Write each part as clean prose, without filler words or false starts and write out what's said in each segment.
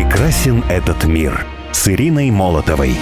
Прекрасен этот мир с Ириной Молотовой.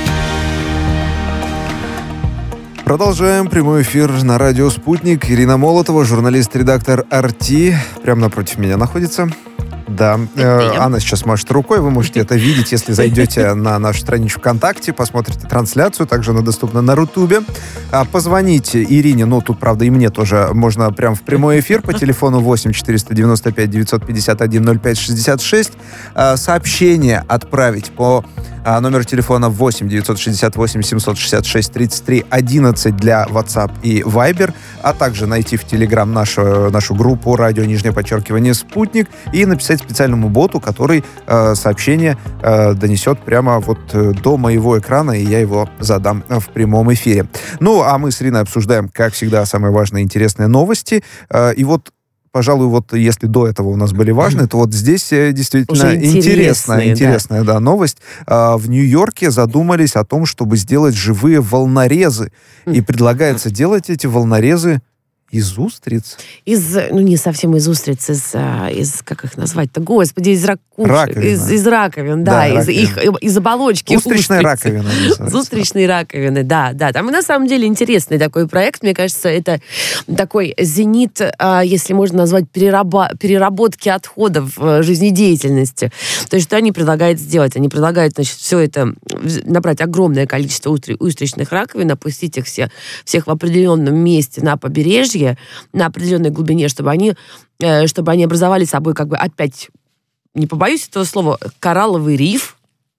Продолжаем прямой эфир на радио «Спутник». Ирина Молотова, журналист-редактор «RT», прямо напротив меня находится. Да, Анна сейчас машет рукой, вы можете это видеть, если зайдете на нашу страничку ВКонтакте, посмотрите трансляцию, также она доступна на Рутубе. Позвоните Ирине, тут, правда, и мне тоже можно прямо в прямой эфир по телефону 8 495 951 05 66. Сообщение отправить по номеру телефона 8 968 766 33 11 для WhatsApp и Viber, а также найти в Telegram нашу группу «Радио _Спутник» и написать специальному боту, который сообщение донесет прямо вот до моего экрана, и я его задам в прямом эфире. А мы с Ириной обсуждаем, как всегда, самые важные и интересные новости. И вот, пожалуй, если до этого у нас были важные, то вот здесь действительно интересная новость. В Нью-Йорке задумались о том, чтобы сделать живые волнорезы. И предлагается делать эти волнорезы из устриц? Не совсем из устриц, из как их назвать-то? Господи, из ракушек. Из раковин, да. Из оболочки устричной раковины. Из устричной раковины, да. Там на самом деле интересный такой проект. Мне кажется, это такой зенит, если можно назвать, переработки отходов жизнедеятельности. То есть, что они предлагают сделать? Они предлагают, все это, набрать огромное количество устричных раковин, опустить их всех в определенном месте на побережье, на определенной глубине, чтобы они образовали собой, опять, не побоюсь этого слова, коралловый риф,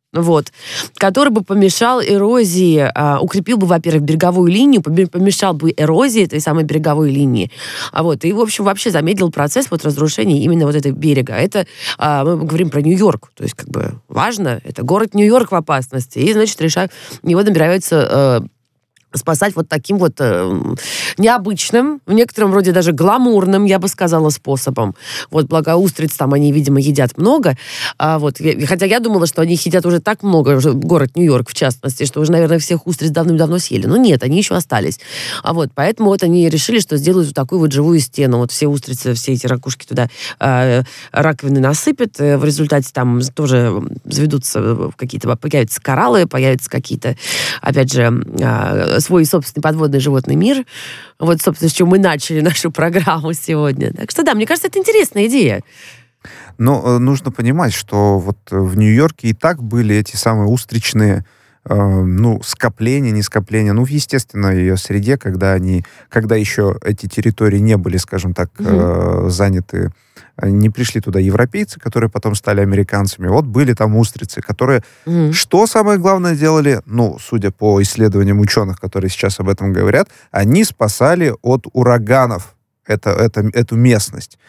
который бы помешал эрозии, укрепил бы, во-первых, береговую линию, помешал бы эрозии этой самой береговой линии. И, в общем, вообще замедлил процесс разрушения именно этого берега. Это мы говорим про Нью-Йорк. То есть, важно, это город Нью-Йорк в опасности. И, значит, его добираются спасать таким необычным, в некотором роде даже гламурным, я бы сказала, способом. Благо устриц там они, видимо, едят много. Хотя я думала, что они их едят уже так много, город Нью-Йорк, в частности, что уже, наверное, всех устриц давным-давно съели. Но нет, они еще остались. Поэтому они решили, что сделают такую живую стену. Все устрицы, все эти ракушки туда раковины насыпят. В результате там тоже заведутся появятся кораллы, появятся какие-то, опять же, свой собственный подводный животный мир. Собственно, с чего мы начали нашу программу сегодня. Так что, да, мне кажется, это интересная идея. Но нужно понимать, что в Нью-Йорке и так были эти самые устричные скопления, не скопления, в естественной ее среде, когда еще эти территории не были, скажем так, заняты, не пришли туда европейцы, которые потом стали американцами. Были там устрицы, которые, что самое главное делали, судя по исследованиям ученых, которые сейчас об этом говорят, они спасали от ураганов эту местность.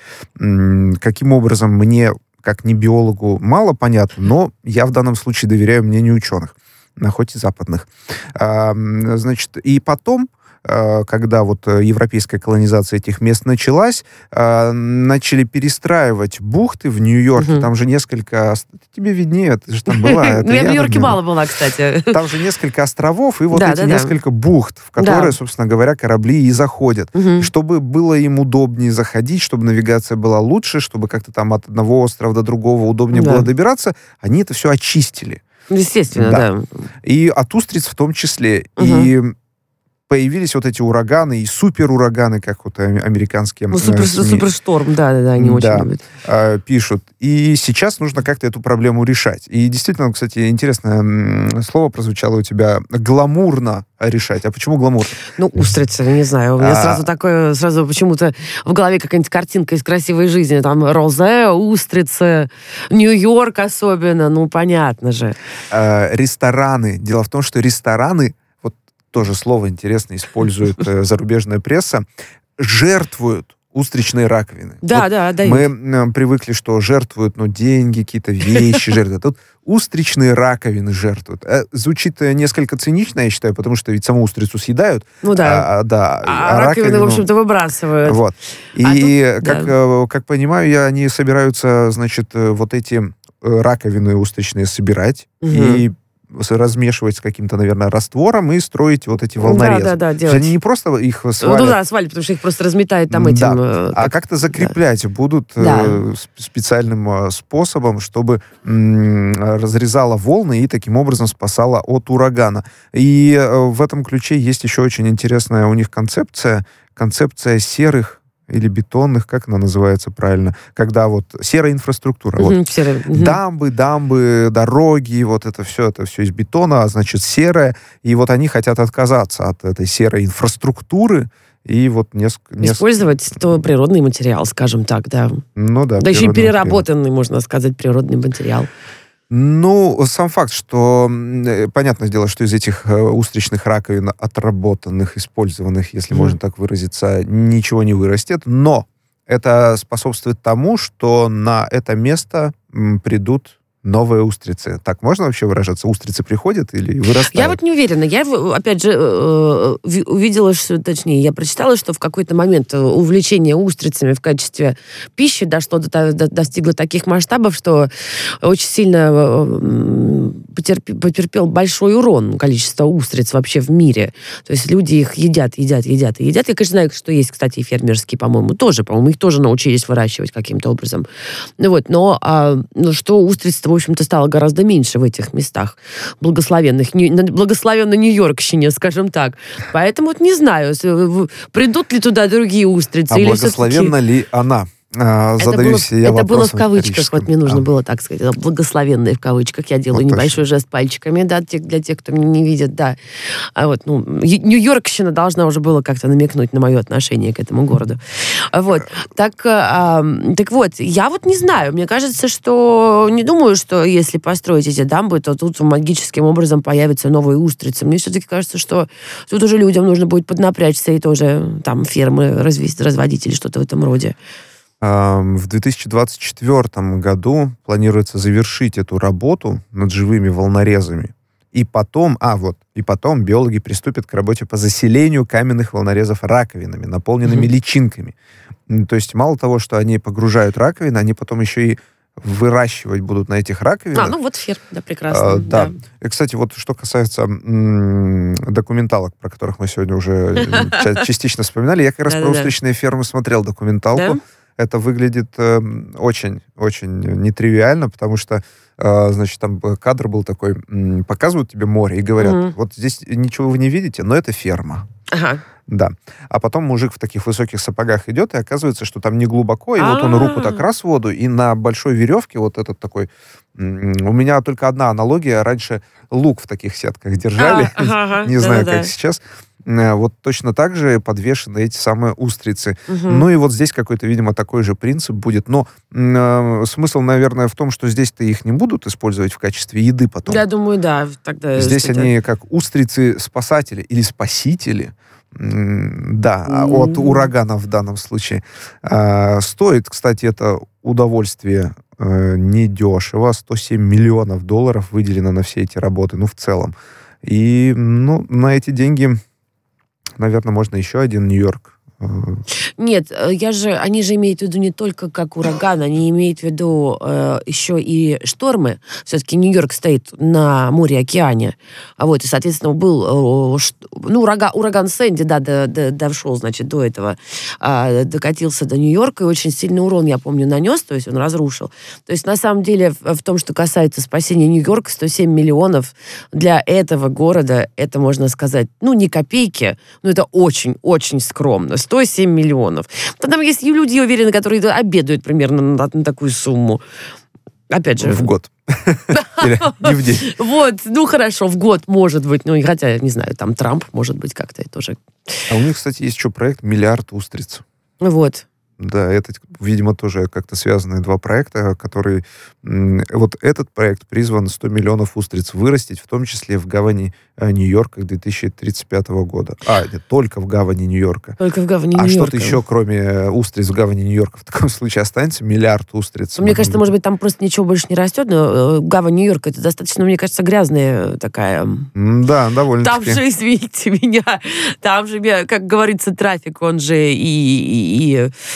Каким образом, мне, как не биологу, мало понятно, но я в данном случае доверяю мнению ученых, хоть и западных. И потом, когда европейская колонизация этих мест началась, начали перестраивать бухты в Нью-Йорке. Там же несколько... Тебе виднее, ты же там была. Я в Нью-Йорке мало была, кстати. Там же несколько островов и несколько бухт, в которые, собственно говоря, корабли и заходят. Чтобы было им удобнее заходить, чтобы навигация была лучше, чтобы как-то там от одного острова до другого удобнее было добираться, они это все очистили. Естественно, да. И от устриц в том числе. И появились эти ураганы и суперураганы, как американские супершторм, да, они очень любят. Пишут. И сейчас нужно как-то эту проблему решать. И действительно, кстати, интересное слово прозвучало у тебя. Гламурно решать. А почему гламурно? Устрицы, не знаю. У меня сразу почему-то в голове какая-нибудь картинка из красивой жизни. Там розе, устрицы, Нью-Йорк особенно. Понятно же. Рестораны. Дело в том, что рестораны, тоже слово интересно использует зарубежная пресса, жертвуют устричные раковины. Да. Мы привыкли, что жертвуют деньги, какие-то вещи жертвуют. Тут устричные раковины жертвуют. Звучит несколько цинично, я считаю, потому что ведь саму устрицу съедают. А раковины, в общем-то, выбрасывают. И, как понимаю, они собираются, эти раковины устричные собирать и размешивать с каким-то, наверное, раствором и строить вот эти волнорезы. Да, делать. Они не просто их свалят. Свалят, потому что их просто разметают там этим. А как-то закреплять будут специальным способом, чтобы разрезала волны и таким образом спасала от урагана. И в этом ключе есть еще очень интересная у них концепция серых или бетонных, как она называется правильно, когда вот серая инфраструктура. Дамбы, дороги, вот это все из бетона, а значит серое. И вот они хотят отказаться от этой серой инфраструктуры и вот использовать природный материал, скажем так, да. Ну да. Да еще и переработанный, можно сказать, природный материал. Ну, сам факт, что понятное дело, что из этих устричных раковин, отработанных, использованных, если можно так выразиться, ничего не вырастет, но это способствует тому, что на это место придут новые устрицы. Так можно вообще выражаться? Устрицы приходят или вырастают? Я вот не уверена. Я, опять же, увидела, я прочитала, что в какой-то момент увлечение устрицами в качестве пищи достигло таких масштабов, что очень сильно потерпел большой урон количество устриц вообще в мире. То есть люди их едят. Я, конечно, знаю, что есть, кстати, и фермерские, по-моему, их тоже научились выращивать каким-то образом. Но что устриц в общем-то, стало гораздо меньше в этих местах благословенной Нью-Йоркщине, скажем так. Поэтому вот не знаю, придут ли туда другие устрицы. А благословенна ли она? Задаюсь я вопросом. Это было в кавычках, вот мне нужно было так сказать, благословенные в кавычках. Я делаю небольшой жест пальчиками, да, для тех, кто меня не видит, да. Нью-Йоркщина должна уже была как-то намекнуть на мое отношение к этому городу. Вот. Так вот, я вот не знаю, мне кажется, что не думаю, что если построить эти дамбы, то тут магическим образом появятся новые устрицы. Мне все-таки кажется, что тут уже людям нужно будет поднапрячься и тоже там фермы разводить или что-то в этом роде. В 2024 году планируется завершить эту работу над живыми волнорезами. И потом биологи приступят к работе по заселению каменных волнорезов раковинами, наполненными личинками. То есть мало того, что они погружают раковины, они потом еще и выращивать будут на этих раковинах. Да, прекрасно. Да. И, кстати, вот что касается документалок, про которых мы сегодня уже частично вспоминали, я как раз про устричные фермы смотрел документалку. Это выглядит очень-очень нетривиально, потому что, там кадр был такой, показывают тебе море и говорят, вот здесь ничего вы не видите, но это ферма. Ага. Да. А потом мужик в таких высоких сапогах идет, и оказывается, что там не глубоко, и вот он руку так раз в воду, и на большой веревке вот этот такой... У меня только одна аналогия. Раньше лук в таких сетках держали. Не знаю, как сейчас. Вот точно так же подвешены эти самые устрицы. Ну и вот здесь какой-то, видимо, такой же принцип будет. Но смысл, наверное, в том, что здесь-то их не будут использовать в качестве еды потом. Я думаю, да. Тогда здесь они как устрицы-спасатели или спасители. Да, от урагана в данном случае. Стоит, кстати, это удовольствие недешево. $107 миллионов выделено на все эти работы, в целом. И, на эти деньги, наверное, можно еще один Нью-Йорк. Нет, они же имеют в виду не только как ураган, они имеют в виду еще и штормы. Все-таки Нью-Йорк стоит на море-океане. И, соответственно, был ураган Сэнди, дошел, до этого, докатился до Нью-Йорка, и очень сильный урон, я помню, нанес, то есть он разрушил. То есть, на самом деле, в том, что касается спасения Нью-Йорка, 107 миллионов для этого города, это, можно сказать, не копейки, но это очень-очень скромно. 107 миллионов. Там есть люди, я уверена, которые обедают примерно на такую сумму. Опять же... В год. Или не в день. Хорошо, в год, может быть. Хотя, не знаю, там Трамп, может быть, как-то тоже... А у них, кстати, есть еще проект «Миллиард устриц». Да, это, видимо, тоже как-то связанные два проекта, которые... Вот этот проект призван 100 миллионов устриц вырастить, в том числе в гавани Нью-Йорка к 2035 года. Нет, только в гавани Нью-Йорка. Только в гавани Нью-Йорка. А что-то еще, кроме устриц в гавани Нью-Йорка, в таком случае останется? Миллиард устриц. Мне кажется, может быть, там просто ничего больше не растет, но гавань Нью-Йорка это достаточно, мне кажется, грязная такая... Да, довольно-таки. Там же, извините меня, как говорится, трафик, он же и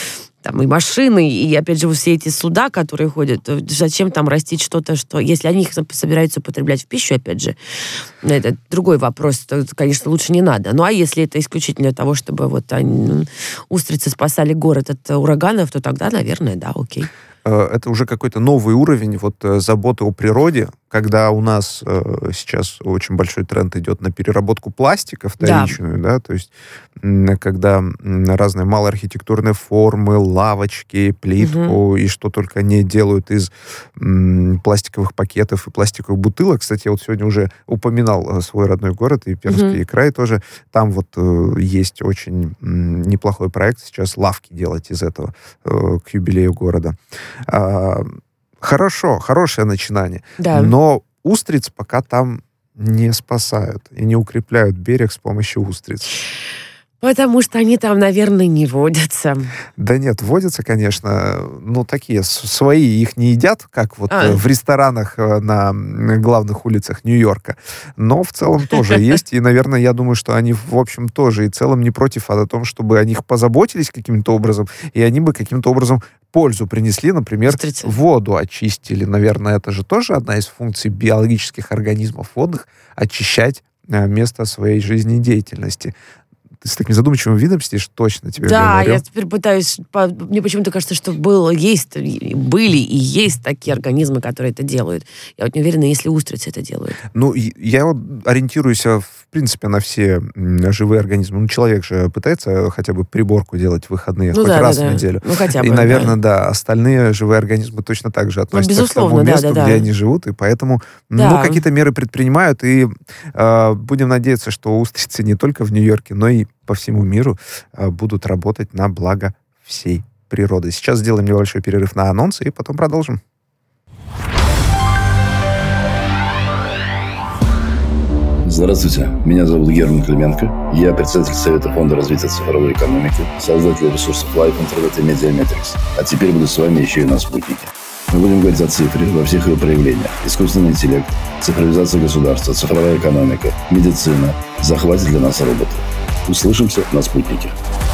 там и машины, и, опять же, все эти суда, которые ходят, зачем там растить что-то, что... Если они их собираются употреблять в пищу, опять же, это другой вопрос, то, конечно, лучше не надо. Ну, а если это исключительно для того, чтобы вот устрицы спасали город от ураганов, то тогда, наверное, да, окей. Это уже какой-то новый уровень вот заботы о природе, когда у нас сейчас очень большой тренд идет на переработку пластика вторичную, да, то есть когда разные малоархитектурные формы, лавочки, плитку и что только не делают из пластиковых пакетов и пластиковых бутылок. Кстати, я вот сегодня уже упоминал свой родной город и Пермский край тоже. Там вот есть очень неплохой проект сейчас лавки делать из этого к юбилею города. Хорошее начинание. Да. Но устриц пока там не спасают и не укрепляют берег с помощью устриц. Потому что они там, наверное, не водятся. Да нет, водятся, конечно, ну, такие свои, их не едят, как вот в ресторанах на главных улицах Нью-Йорка. Но в целом тоже есть, и, наверное, я думаю, что они, в общем, тоже и в целом не против о том, чтобы о них позаботились каким-то образом, и они бы каким-то образом пользу принесли, например, воду очистили. Наверное, это же тоже одна из функций биологических организмов водных — очищать место своей жизнедеятельности. Ты с таким задумчивым видом сидишь, точно тебе говорю. Да, я теперь пытаюсь... Мне почему-то кажется, что были и есть такие организмы, которые это делают. Я вот не уверена, если устрицы это делают. Ну, я вот ориентируюсь, в принципе, на все живые организмы. Ну, человек же пытается хотя бы приборку делать в выходные, хоть раз в неделю. Ну, хотя бы, и, наверное, да, остальные живые организмы точно так же относятся к тому месту, где они живут, и поэтому какие-то меры предпринимают, и будем надеяться, что устрицы не только в Нью-Йорке, но и по всему миру будут работать на благо всей природы. Сейчас сделаем небольшой перерыв на анонсы и потом продолжим. Здравствуйте, меня зовут Герман Клименко. Я председатель Совета фонда развития цифровой экономики, создатель ресурсов Life, Internet и Медиаметрикс. А теперь буду с вами еще и на спутнике. Мы будем говорить о цифре во всех ее проявлениях. Искусственный интеллект, цифровизация государства, цифровая экономика, медицина, захватит для нас роботы. Услышимся на спутнике.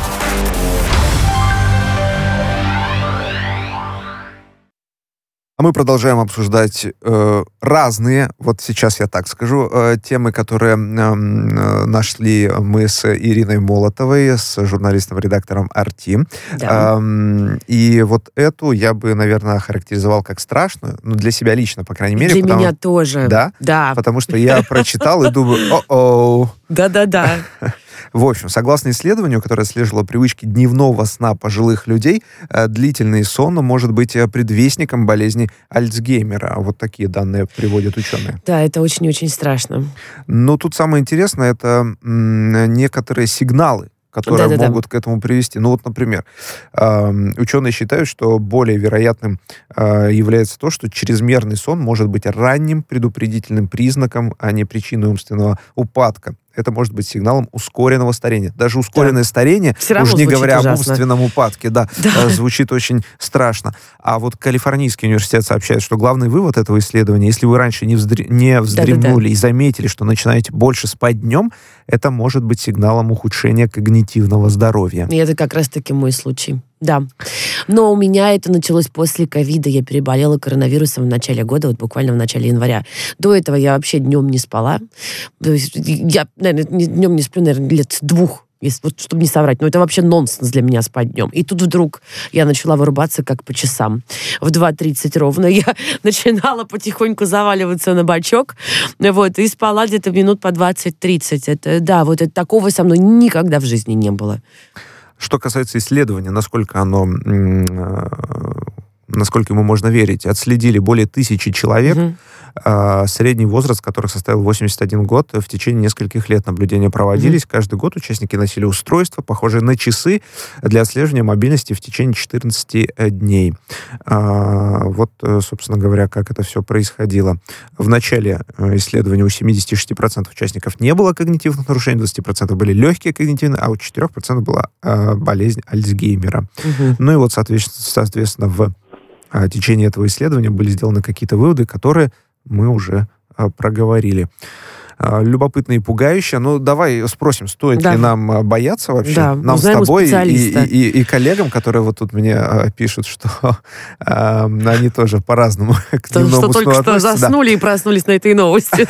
А мы продолжаем обсуждать разные, вот сейчас я так скажу, темы, которые нашли мы с Ириной Молотовой, с журналистом-редактором RT. Да. И вот эту я бы, наверное, охарактеризовал как страшную, ну, для себя лично, по крайней мере. Для меня тоже. Да? Да. Потому что я прочитал и думаю, о-о. Да-да-да. В общем, согласно исследованию, которое отслеживало привычки дневного сна пожилых людей, длительный сон может быть предвестником болезни Альцгеймера. Вот такие данные приводят ученые. Да, это очень-очень страшно. Но тут самое интересное, это некоторые сигналы, которые могут к этому привести. Ну вот, например, ученые считают, что более вероятным является то, что чрезмерный сон может быть ранним предупредительным признаком, а не причиной умственного упадка. Это может быть сигналом ускоренного старения. Даже ускоренное старение, уж не говоря об умственном упадке, звучит очень страшно. А вот Калифорнийский университет сообщает, что главный вывод этого исследования, если вы раньше не вздремнули и заметили, что начинаете больше спать днем, это может быть сигналом ухудшения когнитивного здоровья. И это как раз-таки мой случай. Да. Но у меня это началось после ковида. Я переболела коронавирусом в начале года, вот буквально в начале января. До этого я вообще днем не спала. То есть я, наверное, днем не сплю, наверное, лет 2, вот, чтобы не соврать. Но это вообще нонсенс для меня спать днем. И тут вдруг я начала вырубаться как по часам. В 2:30 ровно я начинала потихоньку заваливаться на бочок. Вот, и спала где-то минут по 20-30. Это, вот это, такого со мной никогда в жизни не было. Что касается исследования, насколько ему можно верить, отследили более 1000 человек, средний возраст которых составил 81 год. В течение нескольких лет наблюдения проводились. Каждый год участники носили устройства, похожие на часы, для отслеживания мобильности в течение 14 дней. Вот, собственно говоря, как это все происходило. В начале исследования у 76% участников не было когнитивных нарушений, 20% были легкие когнитивные, а у 4% была болезнь Альцгеймера. Ну и вот, соответственно, в течение этого исследования были сделаны какие-то выводы, которые мы уже проговорили. любопытно и пугающе. Ну, давай спросим, стоит ли нам бояться вообще? Да, нам с тобой и коллегам, которые вот тут мне пишут, что они тоже по-разному к дневному сну относятся. Что только что заснули и проснулись на этой новости.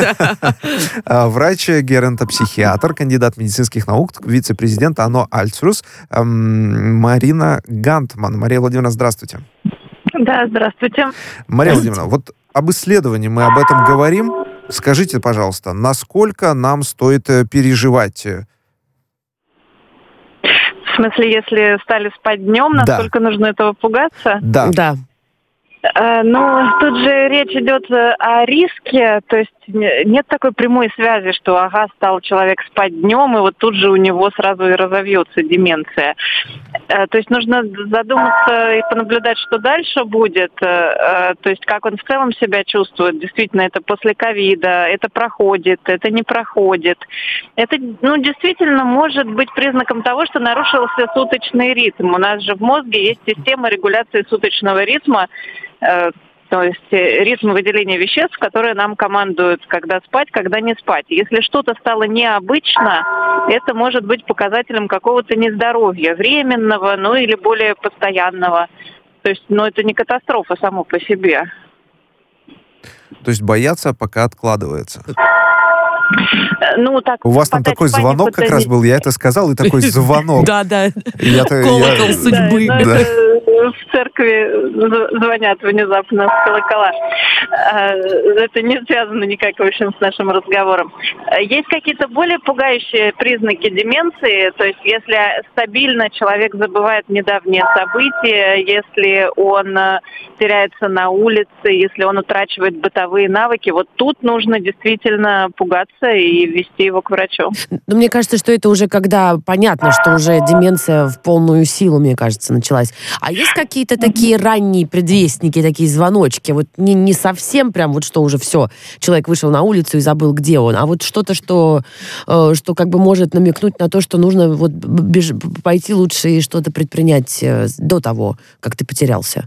Врач-геронтопсихиатр, кандидат медицинских наук, вице-президент АНО «Альцрус» Марина Гантман. Мария Владимировна, здравствуйте. Да, здравствуйте. Мария Владимировна, вот об исследовании мы об этом говорим. Скажите, пожалуйста, насколько нам стоит переживать? В смысле, если стали спать днем, насколько нужно этого пугаться? Да. Ну, тут же речь идет о риске, то есть нет такой прямой связи, что стал человек спать днем, и вот тут же у него сразу и разовьется деменция. То есть нужно задуматься и понаблюдать, что дальше будет, то есть как он в целом себя чувствует. Действительно, это после ковида, это проходит, это не проходит. Это, действительно может быть признаком того, что нарушился суточный ритм. У нас же в мозге есть система регуляции суточного ритма, то есть ритм выделения веществ, которые нам командуют, когда спать, когда не спать. Если что-то стало необычно, это может быть показателем какого-то нездоровья, временного, или более постоянного. То есть, это не катастрофа само по себе. То есть бояться пока откладывается. Так, у вас там такой звонок как раз был, я это сказал, и такой звонок. Да. Колокол судьбы. В церкви звонят внезапно в колокола. Это не связано никак, в общем, с нашим разговором. Есть какие-то более пугающие признаки деменции, то есть если стабильно человек забывает недавние события, если он теряется на улице, если он утрачивает бытовые навыки, вот тут нужно действительно пугаться и вести его к врачу. Но мне кажется, что это уже когда понятно, что уже деменция в полную силу, мне кажется, началась. А есть какие-то такие ранние предвестники, такие звоночки? Вот не совсем прям вот что уже все, человек вышел на улицу и забыл, где он, а вот что-то, что как бы может намекнуть на то, что нужно вот пойти лучше и что-то предпринять до того, как ты потерялся.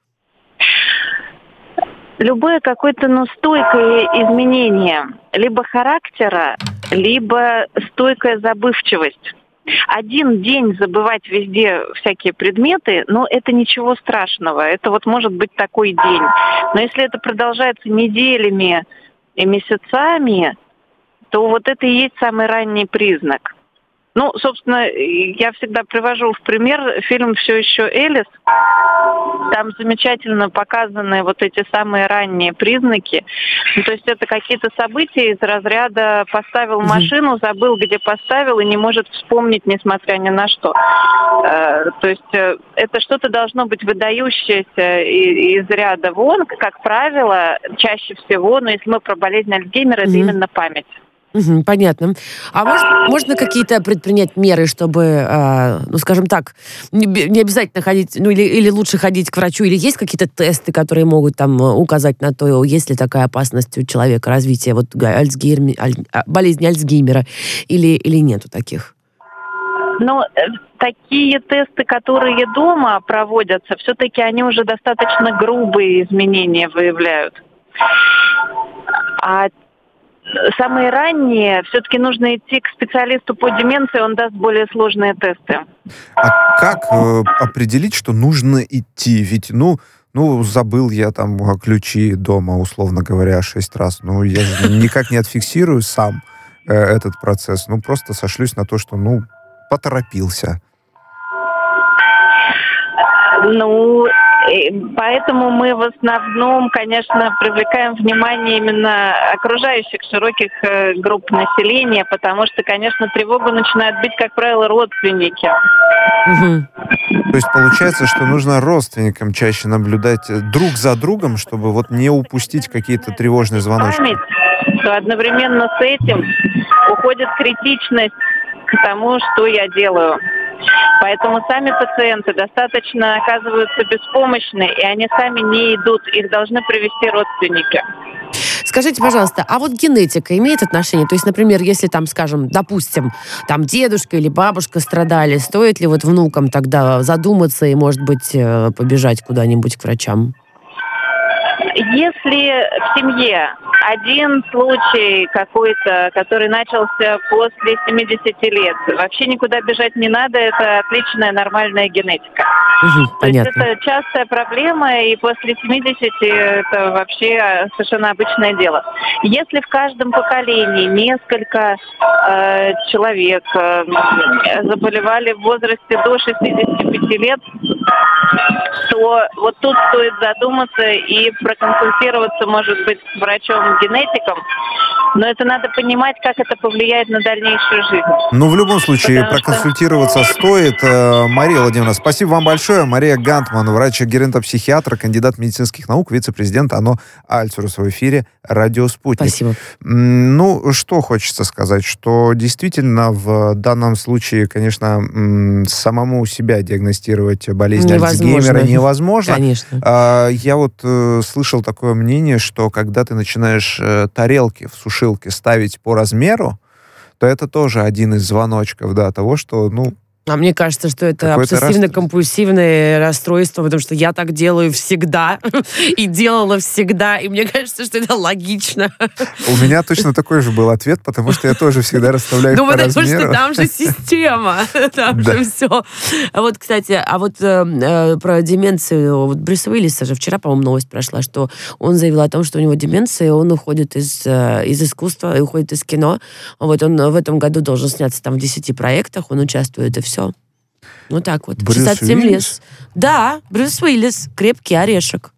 Любое какое-то стойкое изменение либо характера, либо стойкая забывчивость. Один день забывать везде всякие предметы, это ничего страшного. Это вот может быть такой день. Но если это продолжается неделями и месяцами, то вот это и есть самый ранний признак. Собственно, я всегда привожу в пример фильм «Все еще Элис». Там замечательно показаны вот эти самые ранние признаки. То есть это какие-то события из разряда «поставил машину, забыл, где поставил, и не может вспомнить, несмотря ни на что». То есть это что-то должно быть выдающееся из ряда вон, как правило, чаще всего, но если мы про болезнь Альцгеймера, это именно память. Понятно. А можно какие-то предпринять меры, чтобы, скажем так, не обязательно ходить, или лучше ходить к врачу, или есть какие-то тесты, которые могут там указать на то, есть ли такая опасность у человека развития болезни Альцгеймера, или нету таких? Такие тесты, которые дома проводятся, все-таки они уже достаточно грубые изменения выявляют. А самые ранние, все-таки нужно идти к специалисту по деменции, он даст более сложные тесты. А как определить, что нужно идти? Ведь, забыл я там ключи дома, условно говоря, 6 раз. Я же никак не отфиксирую сам этот процесс. Просто сошлюсь на то, что, поторопился. Поэтому мы в основном, конечно, привлекаем внимание именно окружающих широких групп населения, потому что, конечно, тревогу начинают бить, как правило, родственники. То есть получается, что нужно родственникам чаще наблюдать друг за другом, чтобы не упустить какие-то тревожные звоночки. Память, что одновременно с этим уходит критичность к тому, что я делаю. Поэтому сами пациенты достаточно оказываются беспомощны, и они сами не идут, их должны привести родственники. Скажите, пожалуйста, а вот генетика имеет отношение? То есть, например, если там, скажем, допустим, там дедушка или бабушка страдали, стоит ли внукам тогда задуматься и, может быть, побежать куда-нибудь к врачам? Если в семье один случай какой-то, который начался после 70 лет, вообще никуда бежать не надо, это отличная нормальная генетика. То есть Понятно. это частая проблема, и после 70 это вообще совершенно обычное дело. Если в каждом поколении несколько человек заболевали в возрасте до 65 лет, то вот тут стоит задуматься и проконсультироваться, может быть, с врачом-генетиком, но это надо понимать, как это повлияет на дальнейшую жизнь. Ну, в любом случае, Потому что- проконсультироваться стоит. Мария Владимировна, спасибо вам большое. Мария Гантман, врач-геронтопсихиатр, кандидат медицинских наук, вице-президент ОНО «Альцерус» в эфире «Радио Спутник». Спасибо. Ну, что хочется сказать, что действительно в данном случае, конечно, самому себя диагностировать болезнь Альцгеймера невозможно. Конечно. Я вот слышал такое мнение, что когда ты начинаешь тарелки в сушилке ставить по размеру, то это тоже один из звоночков, да, того, что, ну... А мне кажется, что это обсессивно-компульсивное расстройство, потому что я так делаю всегда и делала всегда, и мне кажется, что это логично. У меня точно такой же был ответ, потому что я тоже всегда расставляю по размеру. Потому что там же система, там же все. А вот, кстати, про деменцию, вот Брюса Уиллиса же вчера, по-моему, новость прошла, что он заявил о том, что у него деменция, он уходит из искусства, уходит из кино. Вот он в этом году должен сняться там в 10 проектах, он участвует, и все. Ну так вот. Брюс 67 лет. Уиллис? Да, Брюс Уиллис, крепкий орешек.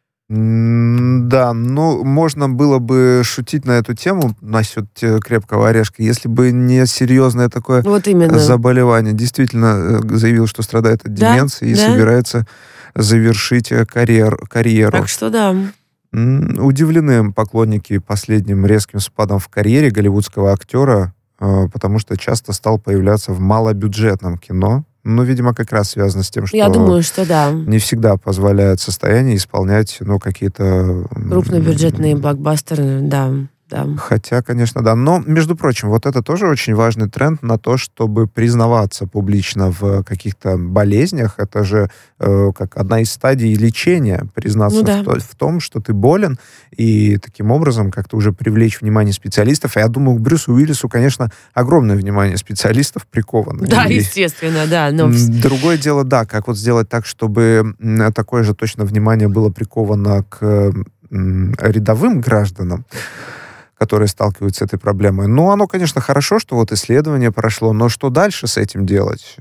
Да, ну, можно было бы шутить на эту тему, насчет крепкого орешка, если бы не серьезное такое Вот именно. заболевание. Действительно заявил, что страдает от деменции и собирается завершить карьеру. Так что да. Удивлены поклонники последним резким спадом в карьере голливудского актера, потому что часто стал появляться в малобюджетном кино. Ну, видимо, как раз связано с тем, что... Я думаю, что да. Не всегда позволяет состояние исполнять, ну, какие-то... Крупнобюджетные блокбастеры, да. Хотя, конечно, да. Но, между прочим, вот это тоже очень важный тренд на то, чтобы признаваться публично в каких-то болезнях. Это же как одна из стадий лечения. Признаться в том, что ты болен, и таким образом как-то уже привлечь внимание специалистов. Я думаю, к Брюсу Уиллису, конечно, огромное внимание специалистов приковано. Да, естественно, да. Но... Другое дело, да, как вот сделать так, чтобы такое же точно внимание было приковано к рядовым гражданам, которые сталкиваются с этой проблемой. Ну, оно, конечно, хорошо, что вот исследование прошло, но что дальше с этим делать?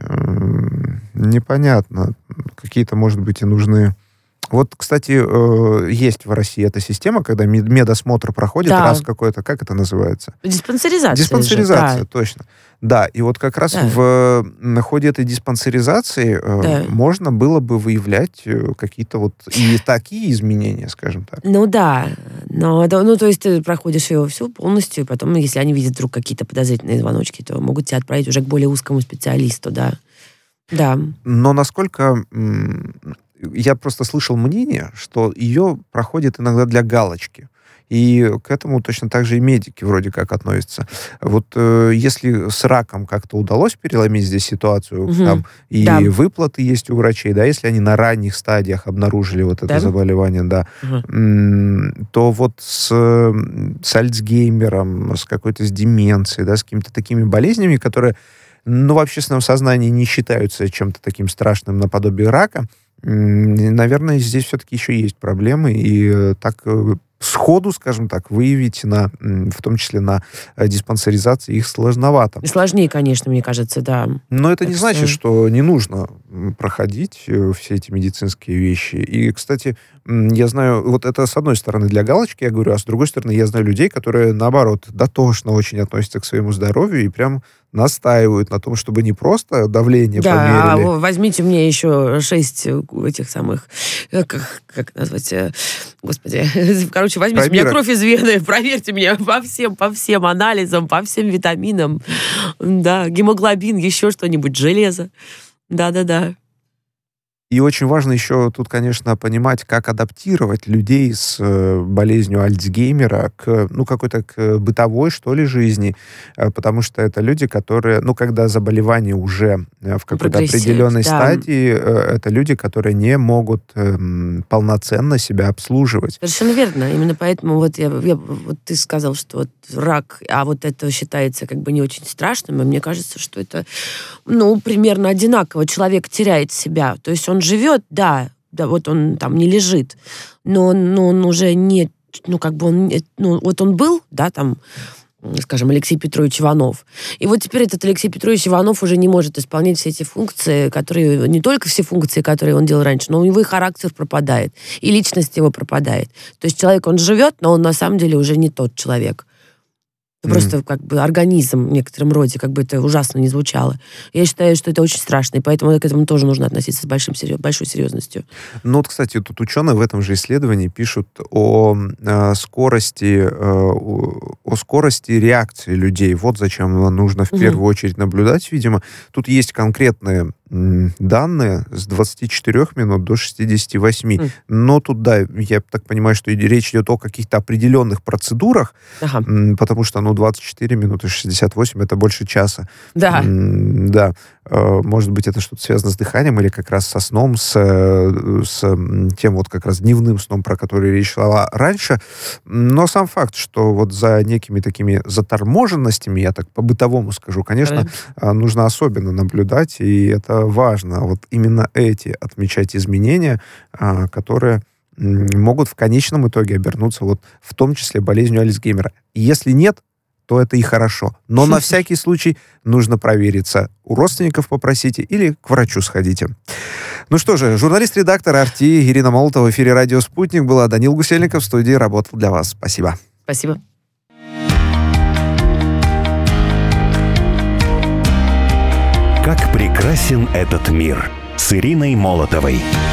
Непонятно. Какие-то, может быть, и нужны... Вот, кстати, есть в России эта система, когда медосмотр проходит раз в какой-то... Как это называется? Диспансеризация. Диспансеризация, точно. Да, и вот как раз в ходе этой диспансеризации можно было бы выявлять какие-то вот и такие изменения, скажем так. Ну да, то есть ты проходишь ее всю полностью, и потом, если они видят вдруг какие-то подозрительные звоночки, то могут тебя отправить уже к более узкому специалисту, да. Да. Но насколько... Я просто слышал мнение, что ее проходит иногда для галочки. И к этому точно так же и медики вроде как относятся. Вот если с раком как-то удалось переломить здесь ситуацию, там и выплаты есть у врачей, да, если они на ранних стадиях обнаружили вот это заболевание, да, то вот с Альцгеймером, с какой-то с деменцией, да, с какими-то такими болезнями, которые, ну, в общественном сознании не считаются чем-то таким страшным наподобие рака, наверное, здесь все-таки еще есть проблемы, и так сходу, скажем так, выявить в том числе на диспансеризации их сложновато. И сложнее, конечно, мне кажется, да. Но это не значит, что не нужно проходить все эти медицинские вещи. И, кстати, я знаю, вот это с одной стороны для галочки, я говорю, а с другой стороны я знаю людей, которые, наоборот, дотошно очень относятся к своему здоровью и прям настаивают на том, чтобы не просто давление померили. Да, возьмите мне еще 6 этих самых, как назвать, господи, короче, возьмите пробирок. мне кровь из вены, проверьте меня по всем анализам, по всем витаминам, да, гемоглобин, еще что-нибудь, железо. Да. И очень важно еще тут, конечно, понимать, как адаптировать людей с болезнью Альцгеймера к какой-то к бытовой, что ли, жизни, потому что это люди, которые, когда заболевание уже в какой-то определенной стадии, это люди, которые не могут полноценно себя обслуживать. Совершенно верно. Именно поэтому вот ты сказал, что вот рак, а вот это считается как бы не очень страшным, и мне кажется, что это, примерно одинаково. Человек теряет себя. То есть он живет, да, вот он там не лежит, но он уже не, вот он был, да, там, скажем, Алексей Петрович Иванов. И вот теперь этот Алексей Петрович Иванов уже не может исполнять все эти функции, которые, не только все функции, которые он делал раньше, но у него и характер пропадает, и личность его пропадает. То есть человек, он живет, но он на самом деле уже не тот человек. Просто как бы организм в некотором роде, как бы это ужасно не звучало. Я считаю, что это очень страшно, и поэтому к этому тоже нужно относиться с большой серьезностью. Кстати, тут ученые в этом же исследовании пишут о скорости реакции людей. Вот зачем нужно в первую очередь наблюдать, видимо. Тут есть конкретные данные с 24 минут до 68. Но тут, да, я так понимаю, что речь идет о каких-то определенных процедурах, потому что, 24 минуты 68 — это больше часа. Да. Да. Может быть, это что-то связано с дыханием или как раз со сном, с тем вот как раз дневным сном, про который речь шла раньше. Но сам факт, что вот за некими такими заторможенностями, я так по-бытовому скажу, конечно, нужно особенно наблюдать, и это важно. Вот именно эти отмечать изменения, которые могут в конечном итоге обернуться вот в том числе болезнью Альцгеймера. Если нет, то это и хорошо. Но на всякий случай нужно провериться. У родственников попросите или к врачу сходите. Ну что же, журналист-редактор RT Ирина Молотова в эфире «Радио Спутник» была. Данил Гусельников в студии работал для вас. Спасибо. Спасибо. Как прекрасен этот мир с Ириной Молотовой.